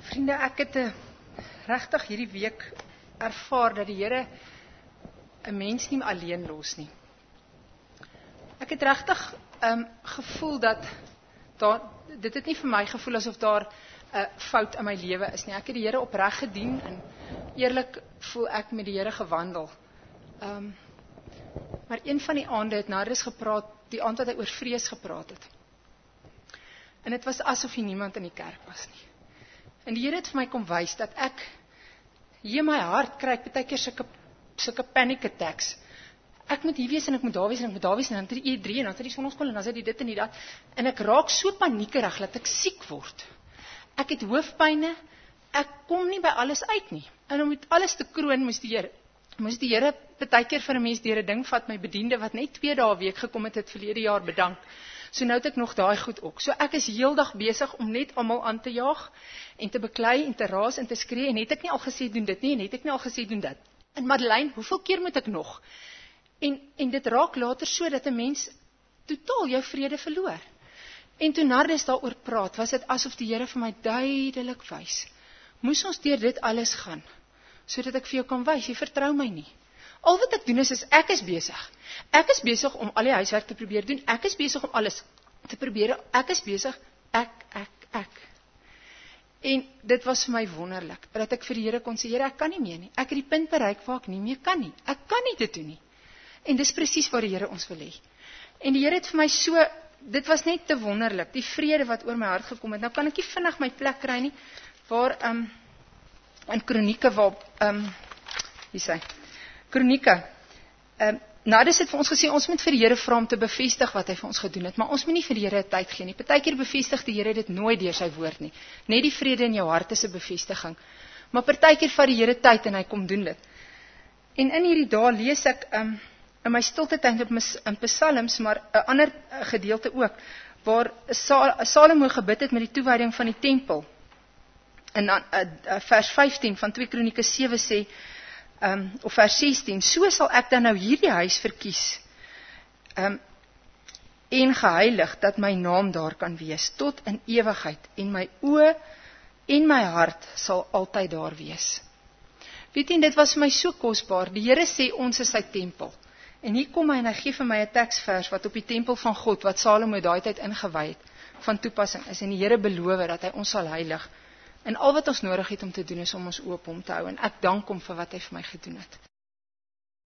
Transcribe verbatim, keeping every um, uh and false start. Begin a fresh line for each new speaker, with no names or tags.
Vriende, ek het uh, regtig hierdie week ervaar dat die Here 'n mens nie alleen los nie. Ek het regtig um, gevoel dat daar, dit het nie vir my gevoel asof daar 'n uh, fout in my lewe is nie. Ek het die Here opreg gedien en eerlik voel ek met die Here gewandel. Um, maar een van die aande het Nardus gepraat, die aand wat hy oor vrees gepraat het. En dit was asof hier niemand in die kerk was nie. En die Here het vir my kom wys dat ek hier in my hart kry ek baie keer sulke sulke panic attacks. Ek moet hier wees en ek moet daar wees en ek moet daar wees en dan het die E drie en dan het die sonnaskool en dan het die dit en die dat. En ek raak so paniekerig dat ek siek word. Ek het hoofpyne. Ek kom nie by alles uit nie. En om met alles te kroon moes die Here moes die Here baie keer vir 'n mens deur 'n ding vat, my bediende wat net twee dae 'n week gekom het, het verlede jaar bedank. So nou het ek nog daai goed ook. So ek is heeldag besig om net almal aan te jaag en te beklei en te raas en te skree en het ek nie al gesê doen dit nie en het ek nie al gesê doen dit. En Madeleine, hoeveel keer moet ek nog? En en dit raak later so dat 'n mens totaal jou vrede verloor. En toe Nardus daaroor praat, was dit asof die Here vir my duidelik wys. Moes ons deur dit alles gaan, sodat ek vir jou kan wys, jy vertrou my nie. Al wat ek doen is, is ek is besig. Ek is besig om al die huiswerk te probeer doen. Ek is besig om alles te probeer. Ek is besig, ek, ek, ek. En dit was vir my wonderlik, dat ek vir die Here kon sê, Here, ek kan nie meer nie. Ek het die punt bereik waar ek nie meer kan nie. Ek kan nie dit doen nie. En dis presies waar die Here ons wil hê. En die Here het vir my so, dit was net te wonderlik, die vrede wat oor my hart gekom het. Nou kan ek nie vinnig my plek kry nie, waar, um, in Kronieke, waar, um, hier sê, Kronieke, um, Nardus het vir ons gesê, ons moet vir die Here vra om te bevestig wat hy vir ons gedoen het, maar ons moet nie vir die Here tyd gee nie. Partykeer bevestig die Here dit nooit deur sy woord nie. Net die vrede in jou hart is 'n bevestiging. Maar partykeer vat die Here tyd en hy kom doen dit. En in hierdie dae lees ek um, in my stilte tyd op in Psalms, maar 'n ander uh, gedeelte ook, waar Sal- Salomo gebid het met die toewyding van die tempel. En dan uh, uh, vers vyftien van twee Kronieke sewe sê, Um, of vers sestien, so sal ek dan nou hierdie huis verkies um, en geheilig, dat my naam daar kan wees, tot in ewigheid, en my oë en my hart sal altyd daar wees. Weet jy, dit was vir my so kosbaar, die Here sê ons is sy tempel, en hier kom hy en hy gee vir my 'n teksvers, wat op die tempel van God, wat Salomo daai tyd ingewy het, van toepassing is, en die Here beloof dat hy ons sal heilig. En al wat ons nodig het om te doen is om ons oop om te hou. En ek dank hom vir wat hy vir my gedoen het.